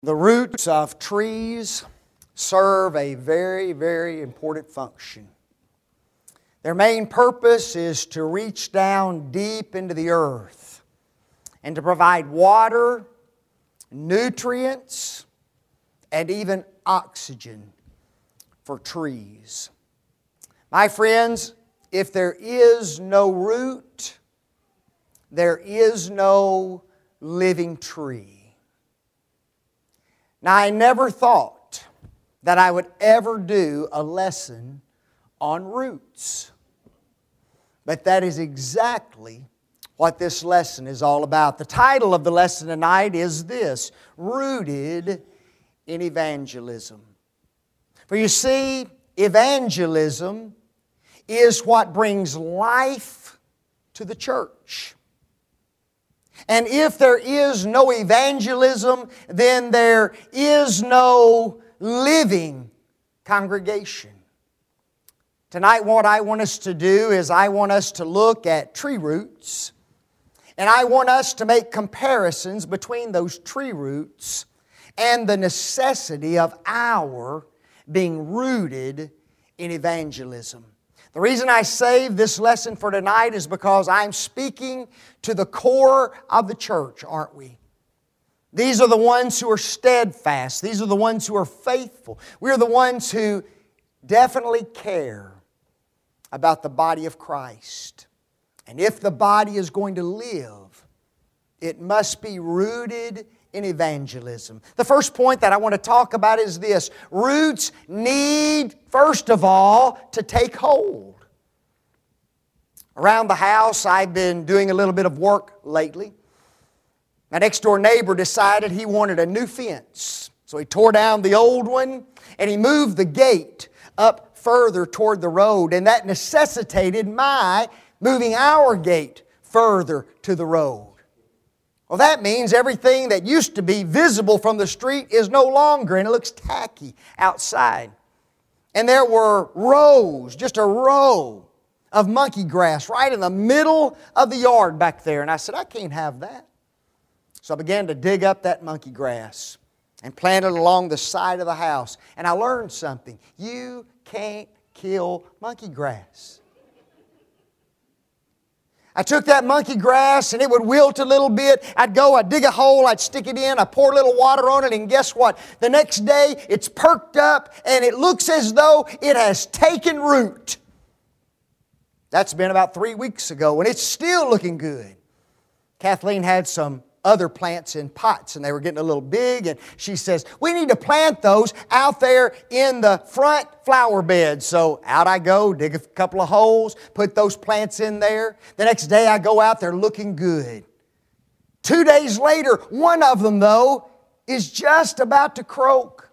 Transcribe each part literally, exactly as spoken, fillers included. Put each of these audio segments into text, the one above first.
The roots of trees serve a very, very important function. Their main purpose is to reach down deep into the earth and to provide water, nutrients, and even oxygen for trees. My friends, if there is no root, there is no living tree. Now, I never thought that I would ever do a lesson on roots. But that is exactly what this lesson is all about. The title of the lesson tonight is this: Rooted in Evangelism. For you see, evangelism is what brings life to the church. And if there is no evangelism, then there is no living congregation. Tonight, what I want us to do is I want us to look at tree roots, and I want us to make comparisons between those tree roots and the necessity of our being rooted in evangelism. The reason I saved this lesson for tonight is because I'm speaking to the core of the church, aren't we? These are the ones who are steadfast. These are the ones who are faithful. We're the ones who definitely care about the body of Christ. And if the body is going to live, it must be rooted in evangelism. The first point that I want to talk about is this: roots need, first of all, to take hold. Around the house, I've been doing a little bit of work lately. My next door neighbor decided he wanted a new fence. So he tore down the old one and he moved the gate up further toward the road. And that necessitated my moving our gate further to the road. Well, that means everything that used to be visible from the street is no longer, and it looks tacky outside. And there were rows, just a row of monkey grass right in the middle of the yard back there. And I said, I can't have that. So I began to dig up that monkey grass and plant it along the side of the house. And I learned something. You can't kill monkey grass. I took that monkey grass and it would wilt a little bit. I'd go, I'd dig a hole, I'd stick it in, I'd pour a little water on it, and guess what? The next day it's perked up and it looks as though it has taken root. That's been about three weeks ago and it's still looking good. Kathleen had some other plants in pots and they were getting a little big, and she says, we need to plant those out there in the front flower bed. So out I go, dig a couple of holes, put those plants in there. The next day I go out there looking good. Two days later, one of them though is just about to croak.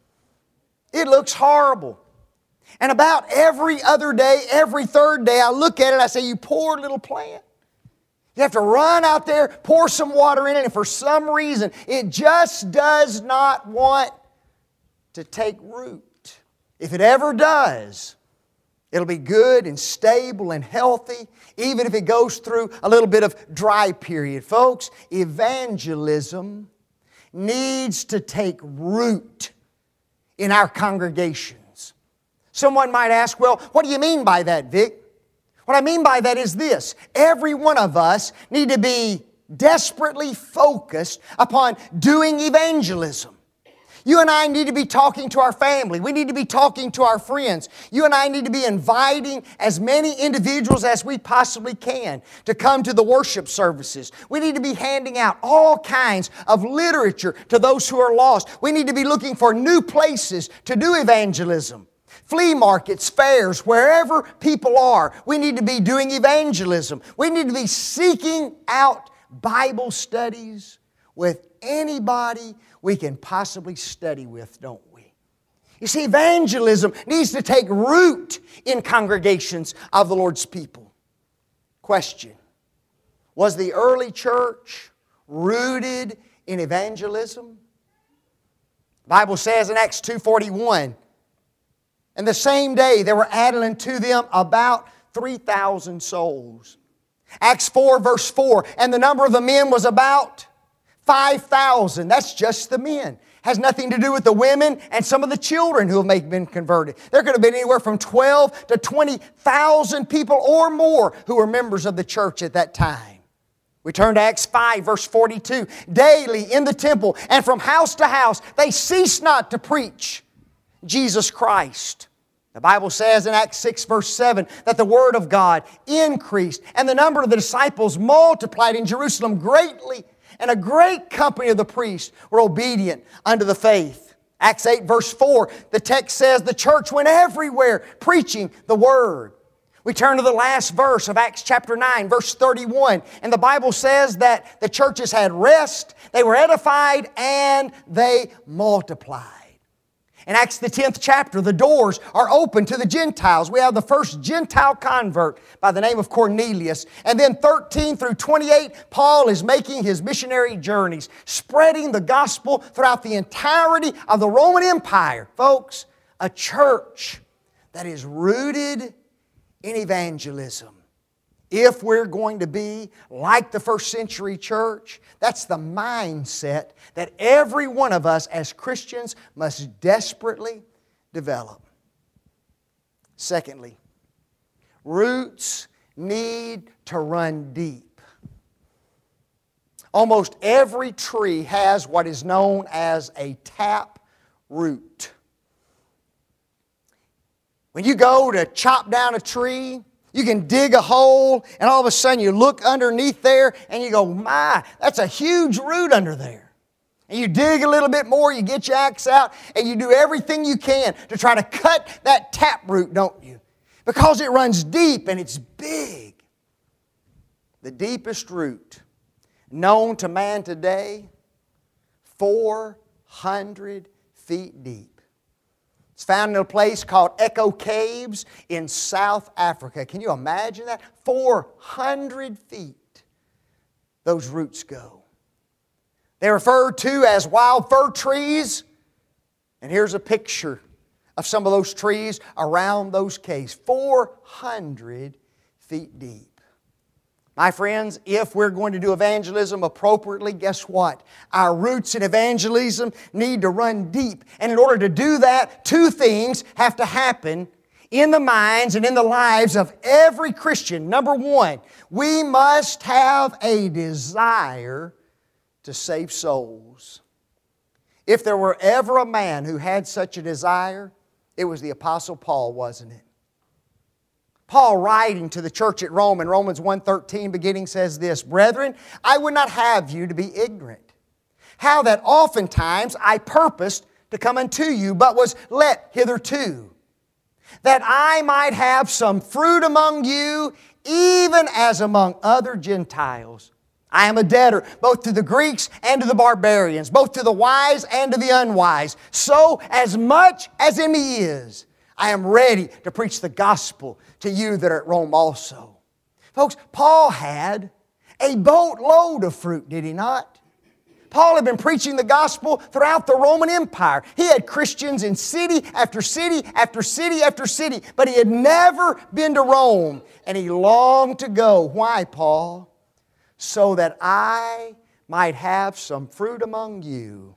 It looks horrible. And about every other day, every third day, I look at it and I say, you poor little plant. You have to run out there, pour some water in it, and for some reason, it just does not want to take root. If it ever does, it'll be good and stable and healthy, even if it goes through a little bit of dry period. Folks, evangelism needs to take root in our congregations. Someone might ask, well, what do you mean by that, Vic? What I mean by that is this: every one of us need to be desperately focused upon doing evangelism. You and I need to be talking to our family. We need to be talking to our friends. You and I need to be inviting as many individuals as we possibly can to come to the worship services. We need to be handing out all kinds of literature to those who are lost. We need to be looking for new places to do evangelism. Flea markets, fairs, wherever people are, we need to be doing evangelism. We need to be seeking out Bible studies with anybody we can possibly study with, don't we? You see, evangelism needs to take root in congregations of the Lord's people. Question: was the early church rooted in evangelism? The Bible says in Acts two forty-one, and the same day there were added unto them about three thousand souls. Acts four verse four, and the number of the men was about five thousand. That's just the men. has nothing to do with the women and some of the children who have been converted. There could have been anywhere from twelve to twenty thousand people or more who were members of the church at that time. We turn to Acts five, verse forty-two. Daily in the temple and from house to house, they ceased not to preach Jesus Christ. The Bible says in Acts six, verse seven, that the Word of God increased and the number of the disciples multiplied in Jerusalem greatly, and a great company of the priests were obedient unto the faith. Acts eight, verse four, the text says the church went everywhere preaching the Word. We turn to the last verse of Acts chapter nine, verse thirty-one, and the Bible says that the churches had rest, they were edified, and they multiplied. In Acts the tenth chapter, the doors are open to the Gentiles. We have the first Gentile convert by the name of Cornelius. And then thirteen through twenty-eight, Paul is making his missionary journeys, spreading the gospel throughout the entirety of the Roman Empire. Folks, a church that is rooted in evangelism. If we're going to be like the first century church, that's the mindset that every one of us as Christians must desperately develop. Secondly, roots need to run deep. Almost every tree has what is known as a tap root. When you go to chop down a tree, you can dig a hole, and all of a sudden you look underneath there and you go, my, that's a huge root under there. And you dig a little bit more, you get your axe out, and you do everything you can to try to cut that tap root, don't you? Because it runs deep and it's big. The deepest root known to man today, four hundred feet deep. It's found in a place called Echo Caves in South Africa. Can you imagine that? four hundred feet those roots go. They're referred to as wild fir trees. And here's a picture of some of those trees around those caves. four hundred feet deep. My friends, if we're going to do evangelism appropriately, guess what? Our roots in evangelism need to run deep. And in order to do that, two things have to happen in the minds and in the lives of every Christian. Number one, we must have a desire to save souls. If there were ever a man who had such a desire, it was the Apostle Paul, wasn't it? Paul, writing to the church at Rome in Romans one thirteen beginning, says this, Brethren, I would not have you to be ignorant, how that oftentimes I purposed to come unto you, but was let hitherto, that I might have some fruit among you, even as among other Gentiles. I am a debtor both to the Greeks and to the barbarians, both to the wise and to the unwise. So as much as in me is, I am ready to preach the gospel to you that are at Rome also. Folks, Paul had a boatload of fruit, did he not? Paul had been preaching the gospel throughout the Roman Empire. He had Christians in city after city after city after city, but he had never been to Rome, and he longed to go. Why, Paul? So that I might have some fruit among you,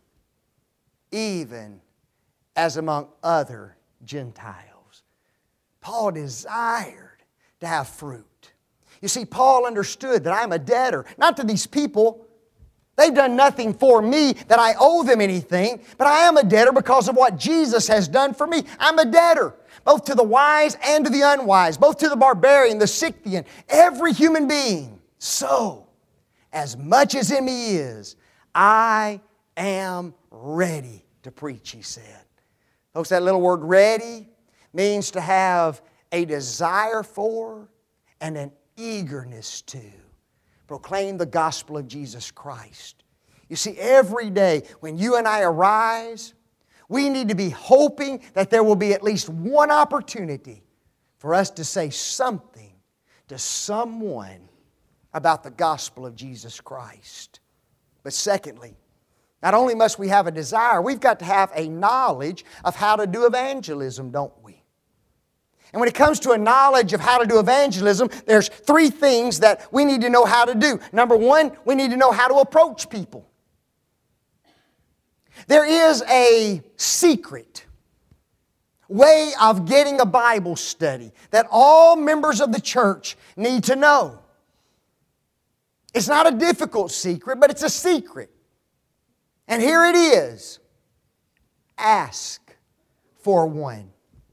even as among other Gentiles. Paul desired to have fruit. You see, Paul understood that I'm a debtor, not to these people. They've done nothing for me that I owe them anything, but I am a debtor because of what Jesus has done for me. I'm a debtor, both to the wise and to the unwise, both to the barbarian, the Scythian, every human being. So, as much as in me is, I am ready to preach, he said. Folks, that little word ready means to have a desire for and an eagerness to proclaim the gospel of Jesus Christ. You see, every day when you and I arise, we need to be hoping that there will be at least one opportunity for us to say something to someone about the gospel of Jesus Christ. But secondly, not only must we have a desire, we've got to have a knowledge of how to do evangelism, don't we? And when it comes to a knowledge of how to do evangelism, there's three things that we need to know how to do. Number one, we need to know how to approach people. There is a secret way of getting a Bible study that all members of the church need to know. It's not a difficult secret, but it's a secret. And here it is. Ask for one.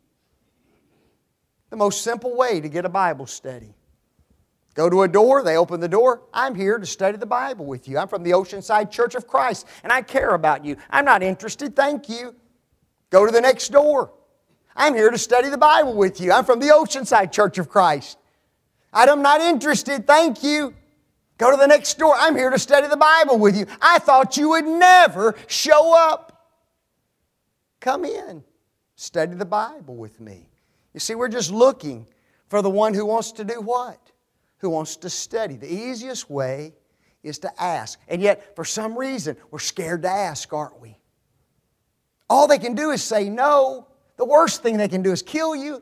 The most simple way to get a Bible study. Go to a door, they open the door. I'm here to study the Bible with you. I'm from the Oceanside Church of Christ, and I care about you. I'm not interested, thank you. Go to the next door. I'm here to study the Bible with you. I'm from the Oceanside Church of Christ. I'm not interested, thank you. Go to the next door. I'm here to study the Bible with you. I thought you would never show up. Come in. Study the Bible with me. You see, we're just looking for the one who wants to do what? Who wants to study. The easiest way is to ask. And yet, for some reason, we're scared to ask, aren't we? All they can do is say no. The worst thing they can do is kill you.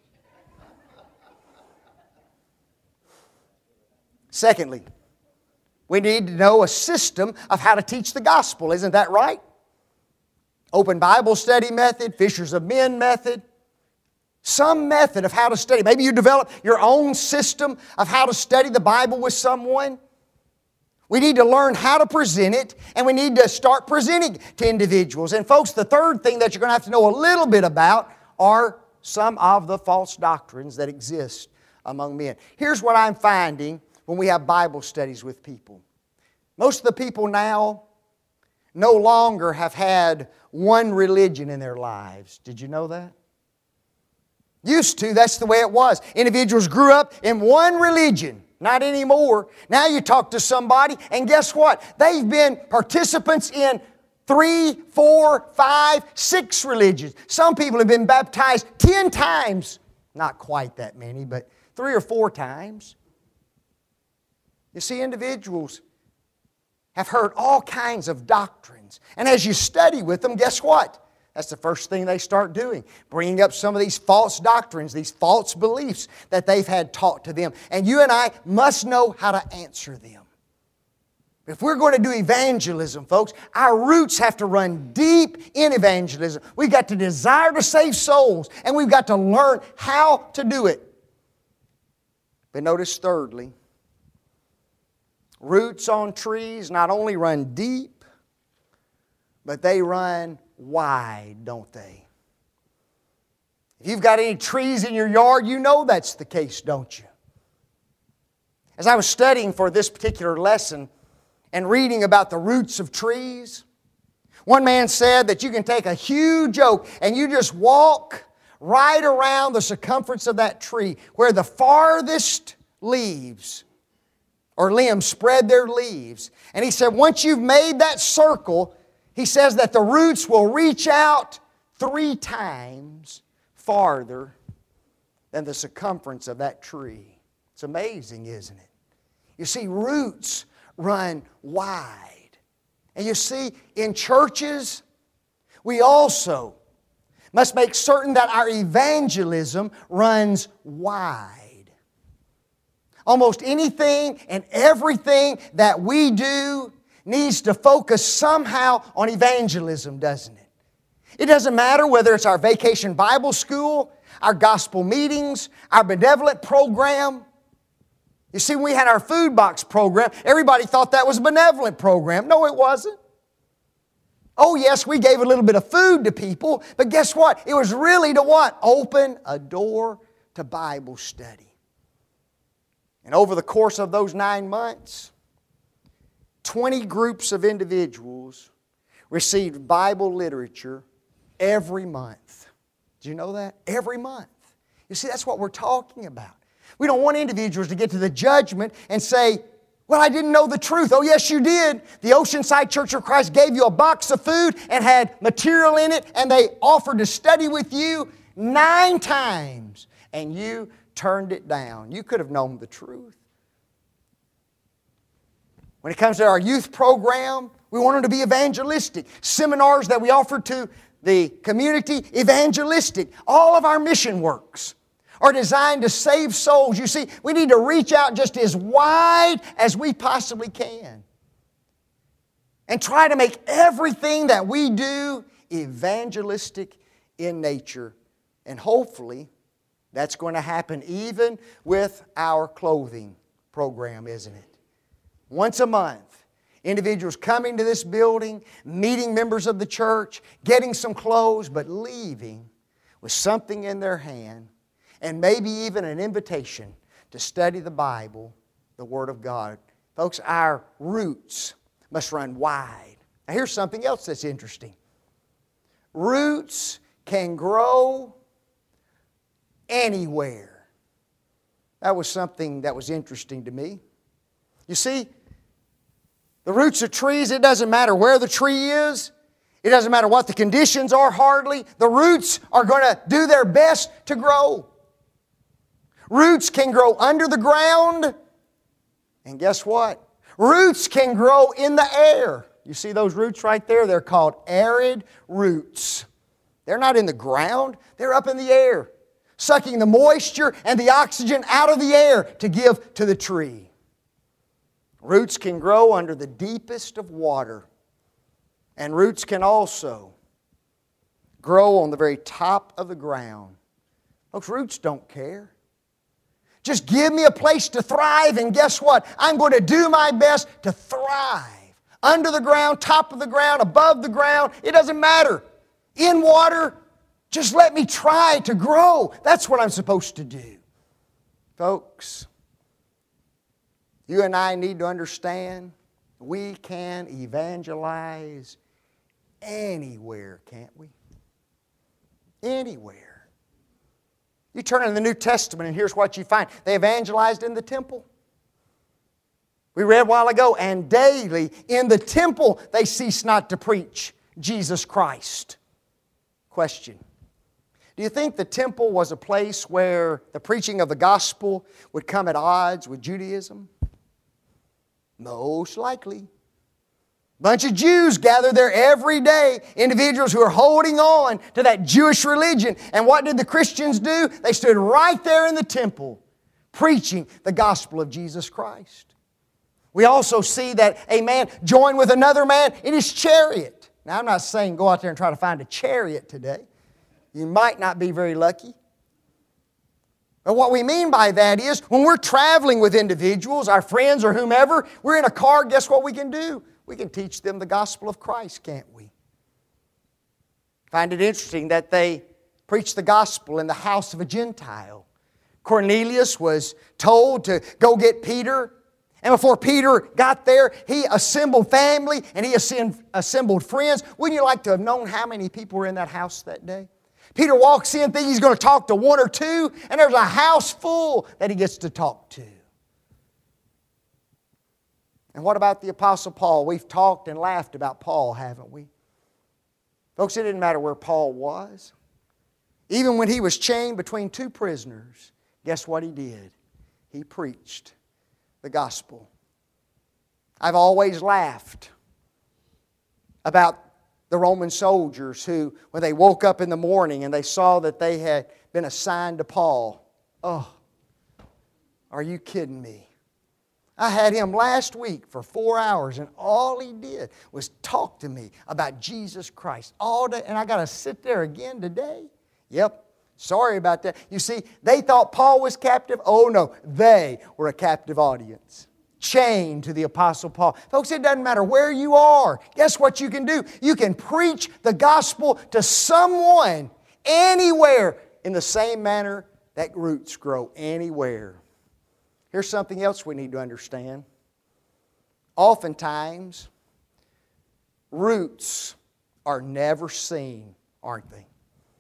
Secondly, we need to know a system of how to teach the gospel. Isn't that right? Open Bible study method, Fishers of Men method. Some method of how to study. Maybe you develop your own system of how to study the Bible with someone. We need to learn how to present it, and we need to start presenting to individuals. And folks, the third thing that you're going to have to know a little bit about are some of the false doctrines that exist among men. Here's what I'm finding when we have Bible studies with people. Most of the people now no longer have had one religion in their lives. Did you know that? Used to, that's the way it was. Individuals grew up in one religion. Not anymore. Now you talk to somebody, and guess what? They've been participants in three, four, five, six religions. Some people have been baptized ten times. Not quite that many, but three or four times. You see, individuals have heard all kinds of doctrines. And as you study with them, guess what? That's the first thing they start doing. Bringing up some of these false doctrines, these false beliefs that they've had taught to them. And you and I must know how to answer them. If we're going to do evangelism, folks, our roots have to run deep in evangelism. We've got to desire to save souls, and we've got to learn how to do it. But notice thirdly, roots on trees not only run deep, but they run wide, don't they? If you've got any trees in your yard, you know that's the case, don't you? As I was studying for this particular lesson and reading about the roots of trees, one man said that you can take a huge oak and you just walk right around the circumference of that tree where the farthest leaves or limbs spread their leaves. And he said once you've made that circle, he says that the roots will reach out three times farther than the circumference of that tree. It's amazing, isn't it? You see, roots run wide. And you see, in churches, we also must make certain that our evangelism runs wide. Almost anything and everything that we do needs to focus somehow on evangelism, doesn't it? It doesn't matter whether it's our vacation Bible school, our gospel meetings, our benevolent program. You see, when we had our food box program, everybody thought that was a benevolent program. No, it wasn't. Oh, yes, we gave a little bit of food to people, but guess what? It was really to what? Open a door to Bible study. And over the course of those nine months, twenty groups of individuals received Bible literature every month. Do you know that? Every month. You see, that's what we're talking about. We don't want individuals to get to the judgment and say, well, I didn't know the truth. Oh, yes, you did. The Oceanside Church of Christ gave you a box of food and had material in it, and they offered to study with you nine times, and you turned it down. You could have known the truth. When it comes to our youth program, we want them to be evangelistic. Seminars that we offer to the community, evangelistic. All of our mission works are designed to save souls. You see, we need to reach out just as wide as we possibly can. and try to make everything that we do evangelistic in nature. And hopefully, that's going to happen even with our clothing program, isn't it? Once a month, individuals coming to this building, meeting members of the church, getting some clothes, but leaving with something in their hand, and maybe even an invitation to study the Bible, the Word of God. Folks, our roots must run wide. Now here's something else that's interesting. Roots can grow anywhere. That was something that was interesting to me. You see, the roots of trees, it doesn't matter where the tree is. It doesn't matter what the conditions are hardly. The roots are going to do their best to grow. Roots can grow under the ground. And guess what? Roots can grow in the air. You see those roots right there? They're called arid roots. They're not in the ground. They're up in the air, sucking the moisture and the oxygen out of the air to give to the tree. Roots can grow under the deepest of water. And roots can also grow on the very top of the ground. Folks, roots don't care. Just give me a place to thrive, and guess what? I'm going to do my best to thrive. Under the ground, top of the ground, above the ground, it doesn't matter. In water, just let me try to grow. That's what I'm supposed to do. Folks, you and I need to understand we can evangelize anywhere, can't we? Anywhere. You turn in the New Testament and here's what you find. They evangelized in the temple. We read a while ago, and daily in the temple they cease not to preach Jesus Christ. Question. Do you think the temple was a place where the preaching of the gospel would come at odds with Judaism? Most likely. A bunch of Jews gathered there every day, individuals who are holding on to that Jewish religion. And what did the Christians do? They stood right there in the temple preaching the gospel of Jesus Christ. We also see that a man joined with another man in his chariot. Now, I'm not saying go out there and try to find a chariot today. You might not be very lucky. But what we mean by that is when we're traveling with individuals, our friends or whomever, we're in a car, guess what we can do? We can teach them the gospel of Christ, can't we? Find it interesting that they preached the gospel in the house of a Gentile. Cornelius was told to go get Peter. And before Peter got there, he assembled family and he assembled friends. Wouldn't you like to have known how many people were in that house that day? Peter walks in thinking he's going to talk to one or two, and there's a house full that he gets to talk to. And what about the Apostle Paul? We've talked and laughed about Paul, haven't we? Folks, it didn't matter where Paul was. Even when he was chained between two prisoners, guess what he did? He preached the gospel. I've always laughed about the Roman soldiers who, when they woke up in the morning and they saw that they had been assigned to Paul, oh, are you kidding me? I had him last week for four hours and all he did was talk to me about Jesus Christ all day, and I got to sit there again today? Yep. Sorry about that. You see, they thought Paul was captive. Oh no, they were a captive audience. Chained to the Apostle Paul. Folks, it doesn't matter where you are. Guess what you can do? You can preach the gospel to someone anywhere in the same manner that roots grow anywhere. Here's something else we need to understand. Oftentimes, roots are never seen, aren't they?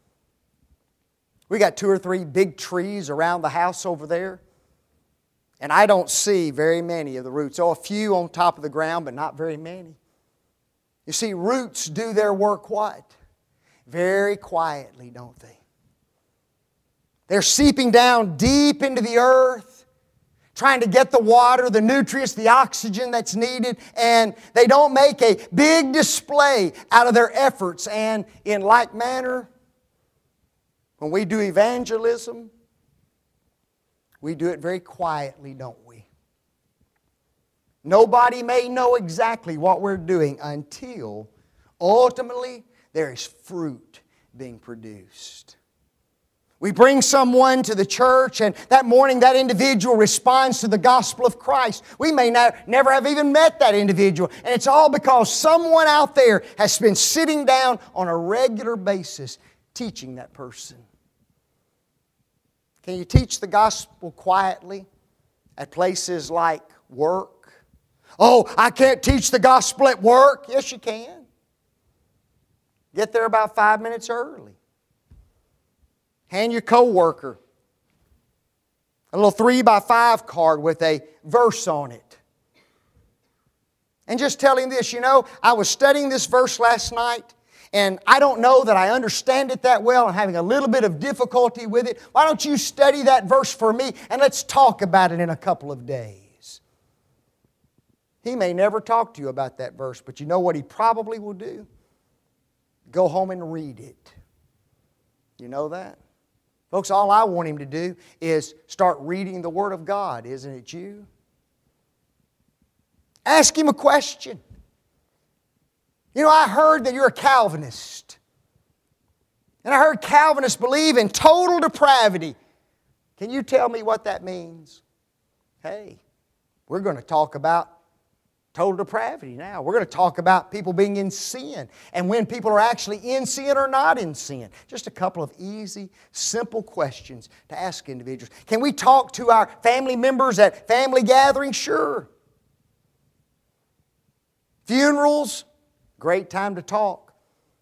We got two or three big trees around the house over there. And I don't see very many of the roots. Oh, a few on top of the ground, but not very many. You see, roots do their work what? Very quietly, don't they? They're seeping down deep into the earth, trying to get the water, the nutrients, the oxygen that's needed, and they don't make a big display out of their efforts. And in like manner, when we do evangelism, we do it very quietly, don't we? Nobody may know exactly what we're doing until ultimately there is fruit being produced. We bring someone to the church, and that morning that individual responds to the gospel of Christ. We may not, never have even met that individual, and it's all because someone out there has been sitting down on a regular basis teaching that person. Can you teach the gospel quietly at places like work? Oh, I can't teach the gospel at work. Yes, you can. Get there about five minutes early. Hand your co-worker a little three by five card with a verse on it. And just tell him this, you know, I was studying this verse last night, and I don't know that I understand it that well. I'm having a little bit of difficulty with it. Why don't you study that verse for me, and let's talk about it in a couple of days. He may never talk to you about that verse, but you know what he probably will do? Go home and read it. You know that? Folks, all I want him to do is start reading the Word of God, isn't it you? Ask him a question. You know, I heard that you're a Calvinist. And I heard Calvinists believe in total depravity. Can you tell me what that means? Hey, we're going to talk about total depravity now. We're going to talk about people being in sin and when people are actually in sin or not in sin. Just a couple of easy, simple questions to ask individuals. Can we talk to our family members at family gatherings? Sure. Funerals, great time to talk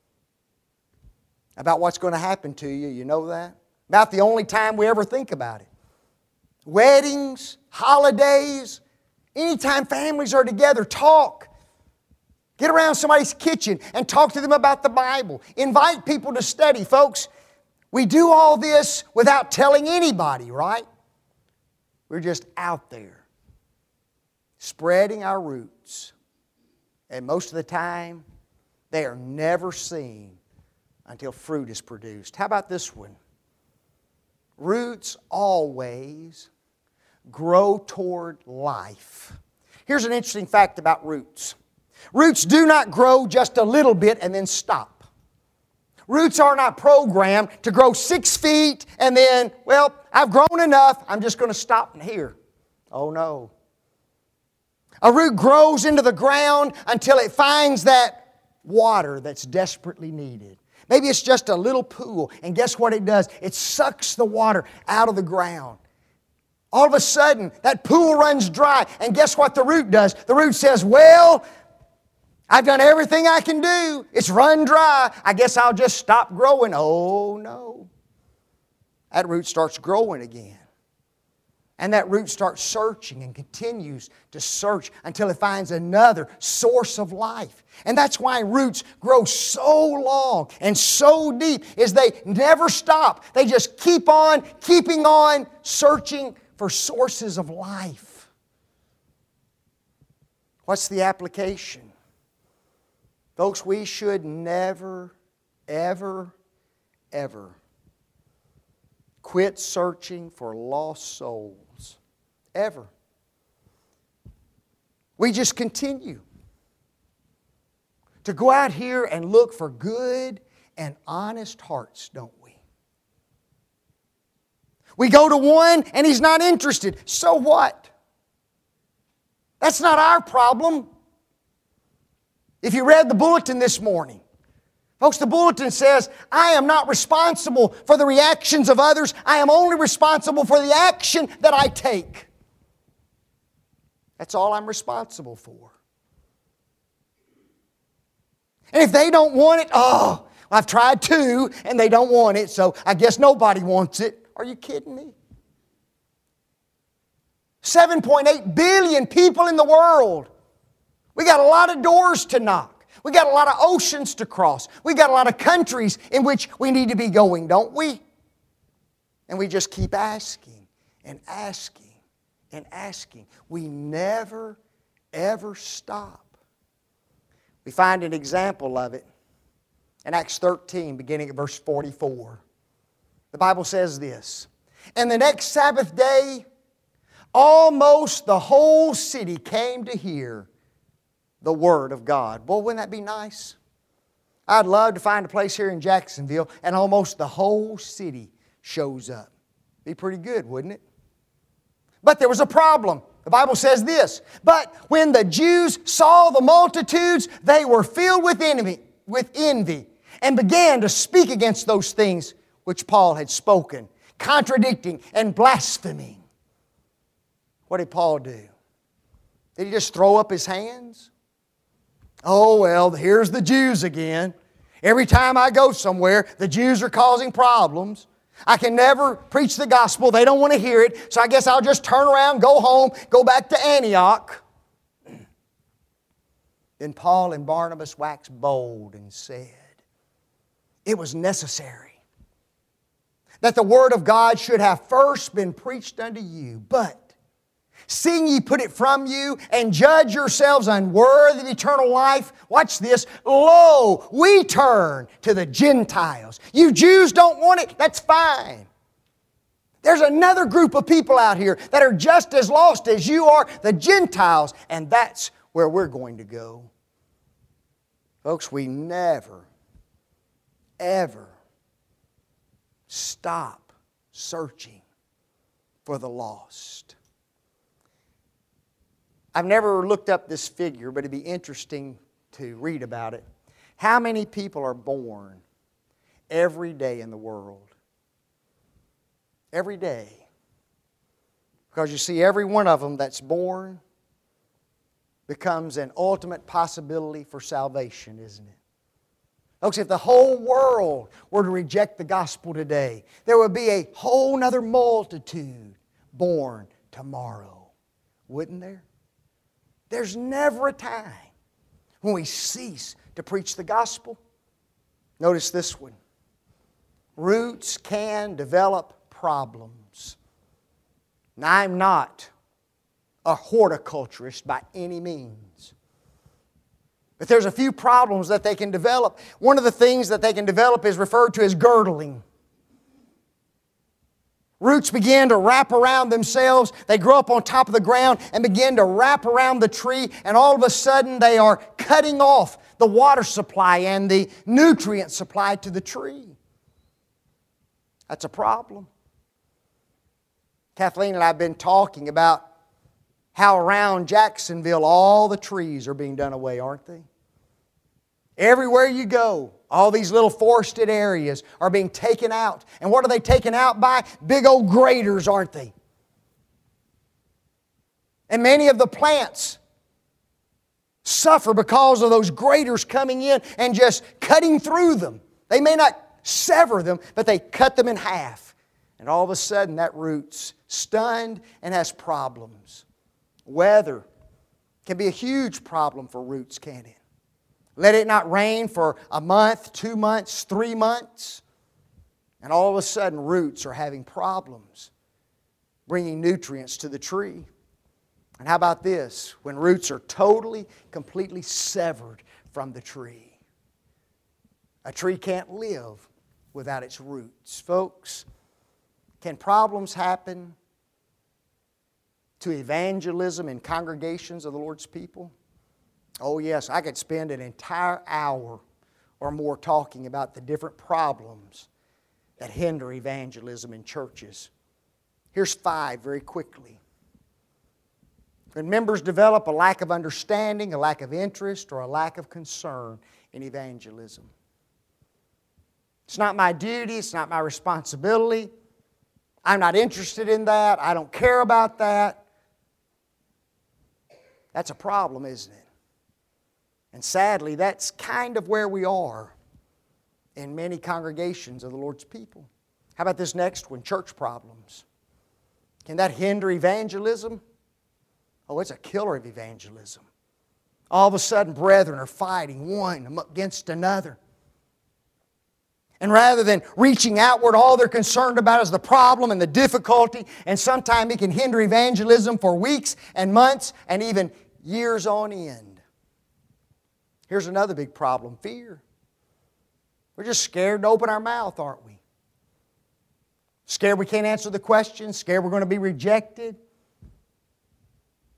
about what's going to happen to you. You know that? About the only time we ever think about it. Weddings, holidays, anytime families are together, talk. Get around somebody's kitchen and talk to them about the Bible. Invite people to study. Folks, we do all this without telling anybody, right? We're just out there spreading our roots. And most of the time, they are never seen until fruit is produced. How about this one? Roots always grow toward life. Here's an interesting fact about roots. Roots do not grow just a little bit and then stop. Roots are not programmed to grow six feet and then, well, I've grown enough, I'm just going to stop here. Oh no. A root grows into the ground until it finds that water that's desperately needed. Maybe it's just a little pool, and guess what it does? It sucks the water out of the ground. All of a sudden, that pool runs dry, and guess what the root does? The root says, well, I've done everything I can do. It's run dry. I guess I'll just stop growing. Oh, no. That root starts growing again. And that root starts searching and continues to search until it finds another source of life. And that's why roots grow so long and so deep, is they never stop. They just keep on, keeping on, searching for sources of life. What's the application? Folks, we should never, ever, ever quit searching for lost souls. Ever. We just continue to go out here and look for good and honest hearts, don't we? We go to one and he's not interested. So what? That's not our problem. If you read the bulletin this morning, folks, the bulletin says, I am not responsible for the reactions of others. I am only responsible for the action that I take. That's all I'm responsible for. And if they don't want it, oh, I've tried to, and they don't want it, so I guess nobody wants it. Are you kidding me? seven point eight billion people in the world. We got a lot of doors to knock. We got a lot of oceans to cross. We got a lot of countries in which we need to be going, don't we? And we just keep asking and asking and asking. We never, ever stop. We find an example of it in Acts thirteen, beginning at verse forty-four. The Bible says this, and the next Sabbath day, Almost the whole city came to hear the Word of God. Boy, wouldn't that be nice? I'd love to find a place here in Jacksonville and almost the whole city shows up. Be pretty good, wouldn't it? But there was a problem. The Bible says this, "But when the Jews saw the multitudes, they were filled with envy, with envy and began to speak against those things which Paul had spoken, contradicting and blaspheming." What did Paul do? Did he just throw up his hands? Oh, well, here's the Jews again. Every time I go somewhere, the Jews are causing problems. I can never preach the gospel. They don't want to hear it. So I guess I'll just turn around, go home, go back to Antioch. Then Paul and Barnabas waxed bold and said, it was necessary that the Word of God should have first been preached unto you. But seeing ye put it from you, and judge yourselves unworthy of eternal life, watch this, lo, we turn to the Gentiles. You Jews don't want it, that's fine. There's another group of people out here that are just as lost as you are, the Gentiles, and that's where we're going to go. Folks, we never, ever stop searching for the lost. I've never looked up this figure, but it'd be interesting to read about it. How many people are born every day in the world? Every day. Because you see, every one of them that's born becomes an ultimate possibility for salvation, isn't it? Folks, if the whole world were to reject the gospel today, there would be a whole other multitude born tomorrow. Wouldn't there? There's never a time when we cease to preach the gospel. Notice this one. Roots can develop problems. Now, I'm not a horticulturist by any means. But there's a few problems that they can develop. One of the things that they can develop is referred to as girdling. Roots begin to wrap around themselves. They grow up on top of the ground and begin to wrap around the tree, and all of a sudden they are cutting off the water supply and the nutrient supply to the tree. That's a problem. Kathleen and I have been talking about how around Jacksonville all the trees are being done away, aren't they? Everywhere you go, all these little forested areas are being taken out. And what are they taken out by? Big old graders, aren't they? And many of the plants suffer because of those graders coming in and just cutting through them. They may not sever them, but they cut them in half. And all of a sudden that root's stunned and has problems. Weather can be a huge problem for roots, can't it? Let it not rain for a month, two months, three months. And all of a sudden roots are having problems bringing nutrients to the tree. And how about this? When roots are totally, completely severed from the tree. A tree can't live without its roots. Folks, can problems happen to evangelism in congregations of the Lord's people? Oh yes, I could spend an entire hour or more talking about the different problems that hinder evangelism in churches. Here's five very quickly. When members develop a lack of understanding, a lack of interest, or a lack of concern in evangelism. It's not my duty, it's not my responsibility. I'm not interested in that, I don't care about that. That's a problem, isn't it? And sadly, that's kind of where we are in many congregations of the Lord's people. How about this next one? Church problems. Can that hinder evangelism? Oh, it's a killer of evangelism. All of a sudden, brethren are fighting one against another. And rather than reaching outward, all they're concerned about is the problem and the difficulty, and sometimes it can hinder evangelism for weeks and months and even years on end. Here's another big problem, fear. We're just scared to open our mouth, aren't we? Scared we can't answer the questions, scared we're going to be rejected.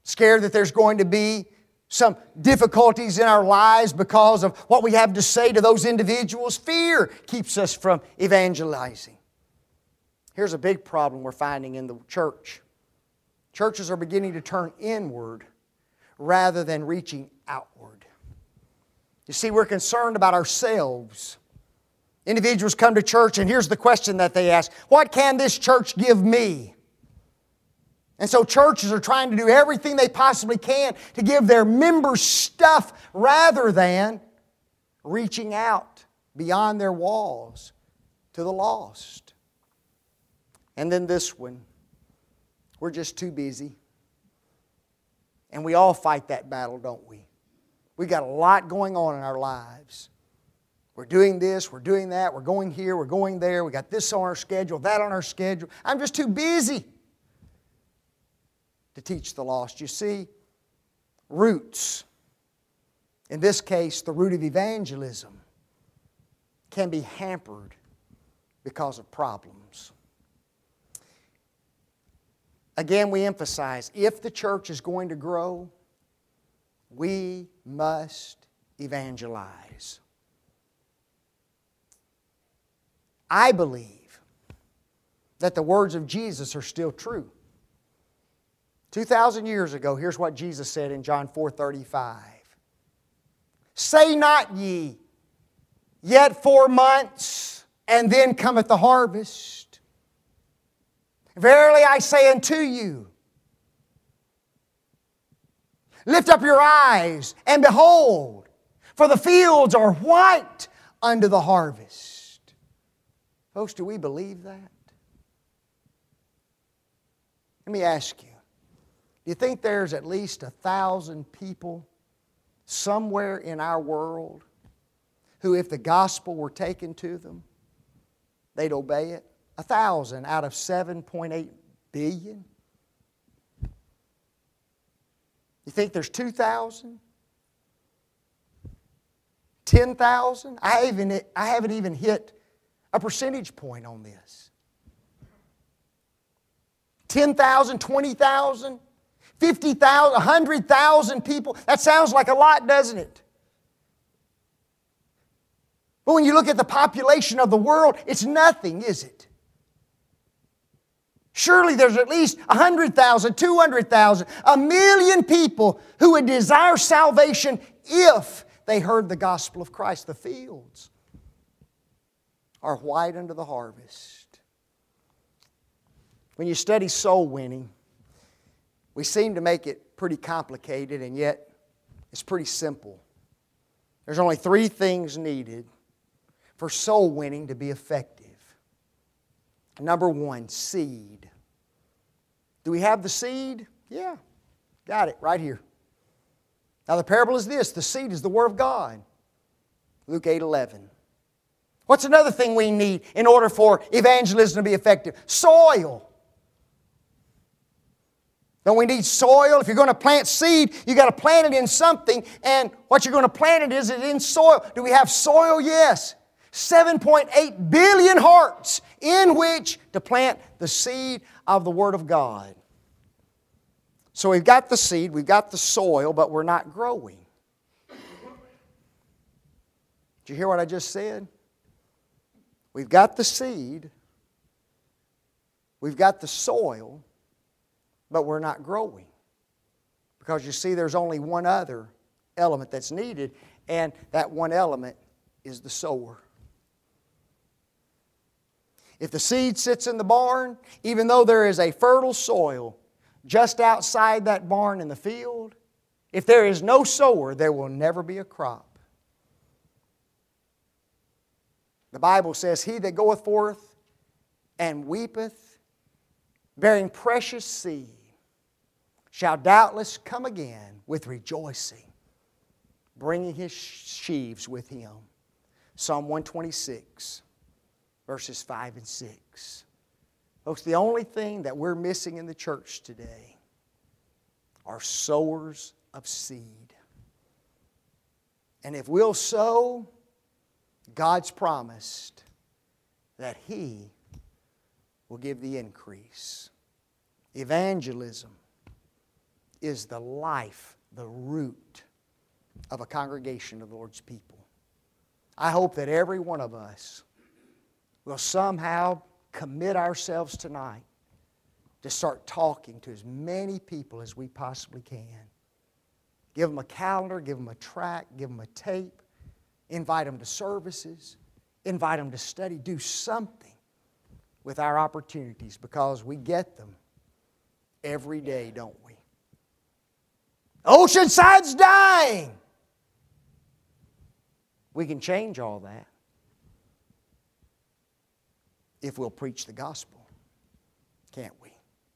Scared that there's going to be some difficulties in our lives because of what we have to say to those individuals. Fear keeps us from evangelizing. Here's a big problem we're finding in the church. Churches are beginning to turn inward rather than reaching outward. You see, we're concerned about ourselves. Individuals come to church and here's the question that they ask: what can this church give me? And so churches are trying to do everything they possibly can to give their members stuff rather than reaching out beyond their walls to the lost. And then this one, we're just too busy. And we all fight that battle, don't we? We got a lot going on in our lives. We're doing this, we're doing that, we're going here, we're going there, we got this on our schedule, that on our schedule. I'm just too busy to teach the lost. You see, roots, in this case the root of evangelism, can be hampered because of problems. Again, we emphasize, if the church is going to grow, we must evangelize. I believe that the words of Jesus are still true. Two thousand years ago, here's what Jesus said in John four thirty-five. Say not ye, yet four months, and then cometh the harvest. Verily I say unto you, lift up your eyes, and behold, for the fields are white unto the harvest. Folks, do we believe that? Let me ask you, do you think there's at least a thousand people somewhere in our world who, if the gospel were taken to them, they'd obey it? A thousand out of seven point eight billion? You think there's two thousand? ten thousand? I, even, I haven't even hit a percentage point on this. ten thousand, twenty thousand? fifty thousand, one hundred thousand people. That sounds like a lot, doesn't it? But when you look at the population of the world, it's nothing, is it? Surely there's at least one hundred thousand, two hundred thousand, a million people who would desire salvation if they heard the gospel of Christ. The fields are white unto the harvest. When you study soul winning, we seem to make it pretty complicated, and yet it's pretty simple. There's only three things needed for soul winning to be effective. Number one, seed. Do we have the seed? Yeah, got it right here. Now the parable is this: the seed is the Word of God. Luke eight eleven. What's another thing we need in order for evangelism to be effective? Soil. Don't we need soil? If you're going to plant seed, you've got to plant it in something, and what you're going to plant it is in soil. Do we have soil? Yes. seven point eight billion hearts in which to plant the seed of the Word of God. So we've got the seed, we've got the soil, but we're not growing. Did you hear what I just said? We've got the seed, we've got the soil, but we're not growing. Because you see, there's only one other element that's needed, and that one element is the sower. If the seed sits in the barn, even though there is a fertile soil just outside that barn in the field, if there is no sower, there will never be a crop. The Bible says, he that goeth forth and weepeth, bearing precious seed, shall doubtless come again with rejoicing, bringing his sheaves with him. Psalm one twenty-six, verses five and six. Folks, the only thing that we're missing in the church today are sowers of seed. And if we'll sow, God's promised that He will give the increase. Evangelism is the life, the root of a congregation of the Lord's people. I hope that every one of us will somehow commit ourselves tonight to start talking to as many people as we possibly can. Give them a calendar, give them a tract, give them a tape, invite them to services, invite them to study, do something with our opportunities, because we get them every day, don't we? Oceanside's dying. We can change all that if we'll preach the gospel, can't we?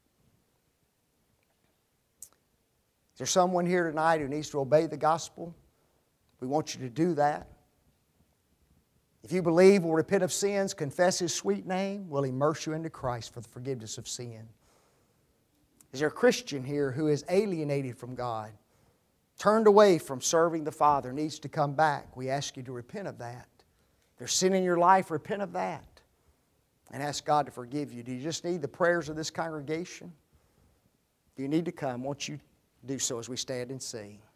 Is there someone here tonight who needs to obey the gospel? We want you to do that. If you believe, will repent of sins, confess His sweet name, will immerse you into Christ for the forgiveness of sin. Is there a Christian here who is alienated from God, turned away from serving the Father, needs to come back? We ask you to repent of that. If there's sin in your life, repent of that and ask God to forgive you. Do you just need the prayers of this congregation? Do you need to come? Won't you do so as we stand and sing?